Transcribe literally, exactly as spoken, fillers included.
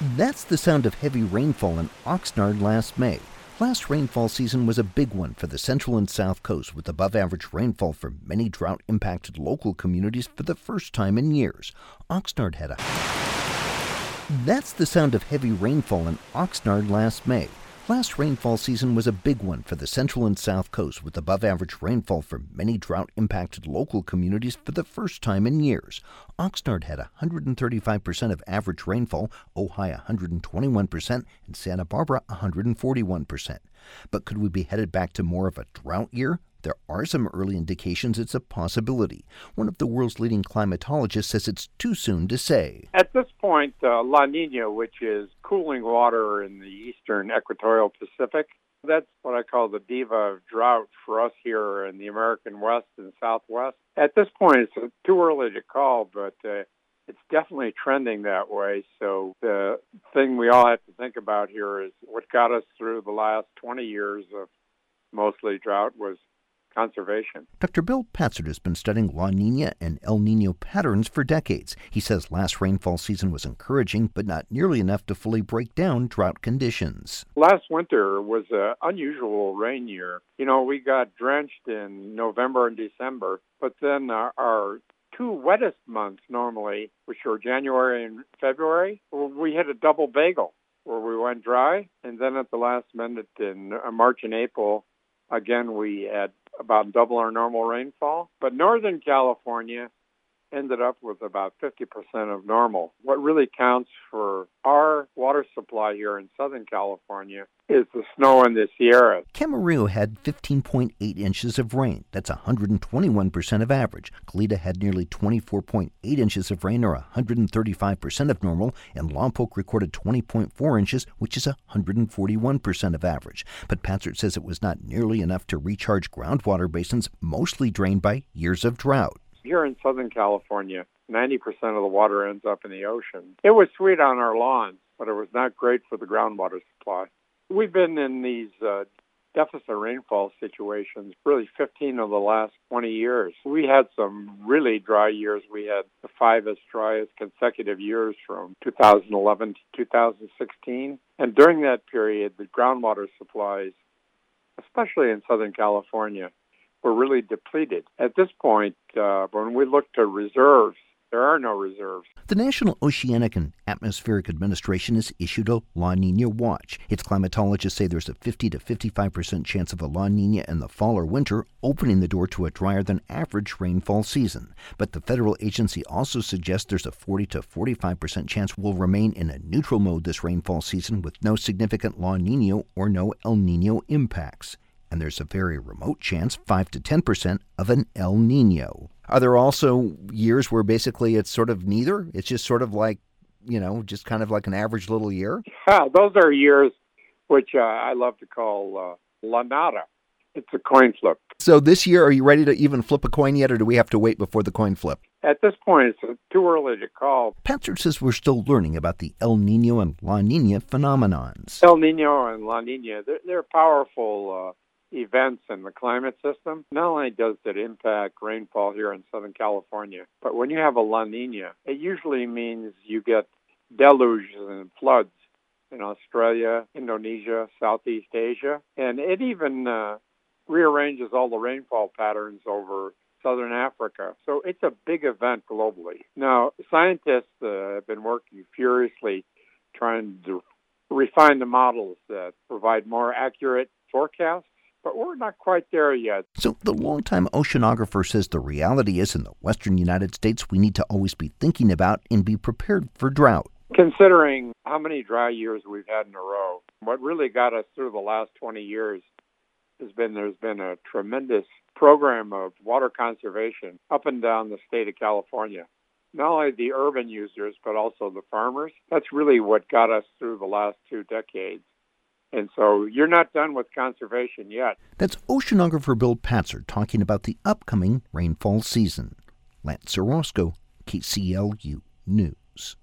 That's the sound of heavy rainfall in Oxnard last May. Last rainfall season was a big one for the central and south coast, with above-average rainfall for many drought-impacted local communities for the first time in years. Oxnard had a... That's the sound of heavy rainfall in Oxnard last May. Last rainfall season was a big one for the central and south coast, with above-average rainfall for many drought-impacted local communities for the first time in years. Oxnard had one hundred thirty-five percent of average rainfall, Ojai one hundred twenty-one percent, and Santa Barbara one hundred forty-one percent. But could we be headed back to more of a drought year? There are some early indications it's a possibility. One of the world's leading climatologists says it's too soon to say. At this point, uh, La Nina, which is cooling water in the eastern equatorial Pacific, that's what I call the diva of drought for us here in the American West and Southwest. At this point, it's too early to call, but uh, it's definitely trending that way. So the thing we all have to think about here is what got us through the last twenty years of mostly drought was conservation. Doctor Bill Patzert has been studying La Nina and El Nino patterns for decades. He says last rainfall season was encouraging, but not nearly enough to fully break down drought conditions. Last winter was an unusual rain year. You know, we got drenched in November and December, but then our, our two wettest months normally, which were January and February, we hit a double bagel where we went dry, and then at the last minute in March and April, again, we had about double our normal rainfall. But Northern California ended up with about fifty percent of normal. What really counts for our water supply here in Southern California is the snow in the Sierras. Camarillo had fifteen point eight inches of rain. That's one hundred twenty-one percent of average. Goleta had nearly twenty-four point eight inches of rain, or one hundred thirty-five percent of normal, and Lompoc recorded twenty point four inches, which is one hundred forty-one percent of average. But Patzert says it was not nearly enough to recharge groundwater basins, mostly drained by years of drought. Here in Southern California, ninety percent of the water ends up in the ocean. It was sweet on our lawns, but it was not great for the groundwater supply. We've been in these uh, deficit rainfall situations really fifteen of the last twenty years. We had some really dry years. We had the fivest driest consecutive years from two thousand eleven to two thousand sixteen. And during that period, the groundwater supplies, especially in Southern California, were really depleted. At this point, uh, when we look to reserves, there are no reserves. The National Oceanic and Atmospheric Administration has issued a La Nina watch. Its climatologists say there's a fifty to fifty-five percent chance of a La Nina in the fall or winter, opening the door to a drier than average rainfall season. But the federal agency also suggests there's a forty to forty-five percent chance we'll remain in a neutral mode this rainfall season, with no significant La Nina or no El Nino impacts. And there's a very remote chance, five to ten percent, of an El Nino. Are there also years where basically it's sort of neither? It's just sort of like, you know, just kind of like an average little year? Yeah, those are years which uh, I love to call uh, La Nada. It's a coin flip. So this year, are you ready to even flip a coin yet, or do we have to wait before the coin flip? At this point, it's too early to call. Patzert says we're still learning about the El Nino and La Nina phenomenons. El Nino and La Nina, they're, they're powerful uh, events in the climate system. Not only does it impact rainfall here in Southern California, but when you have a La Nina, it usually means you get deluges and floods in Australia, Indonesia, Southeast Asia, and it even uh, rearranges all the rainfall patterns over Southern Africa. So it's a big event globally. Now, scientists uh, have been working furiously trying to refine the models that provide more accurate forecasts, but we're not quite there yet. So the longtime oceanographer says the reality is in the western United States, we need to always be thinking about and be prepared for drought. Considering how many dry years we've had in a row, what really got us through the last twenty years has been there's been a tremendous program of water conservation up and down the state of California. Not only the urban users, but also the farmers. That's really what got us through the last two decades. And so you're not done with conservation yet. That's oceanographer Bill Patzert talking about the upcoming rainfall season. Lance Orozco, K C L U News.